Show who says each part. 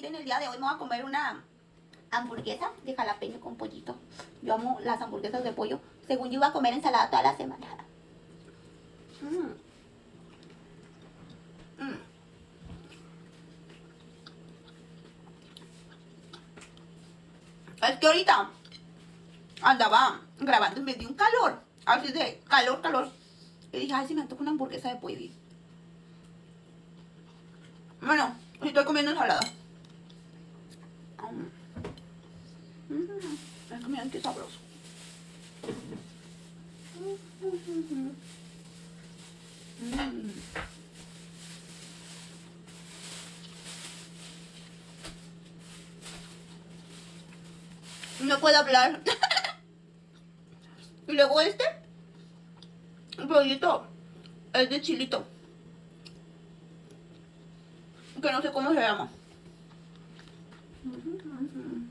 Speaker 1: en el día de hoy me voy a comer una hamburguesa de jalapeño con pollito. Yo amo las hamburguesas de pollo. Según yo iba a comer ensalada toda la semana. Es que ahorita andaba grabando y me dio un calor. Así de calor. Y dije, ay, si me antojo una hamburguesa de pollo. Bueno, estoy comiendo ensalada. Es que miren qué sabroso. No puedo hablar. Y luego este pollito es de chilito, que no sé cómo se llama.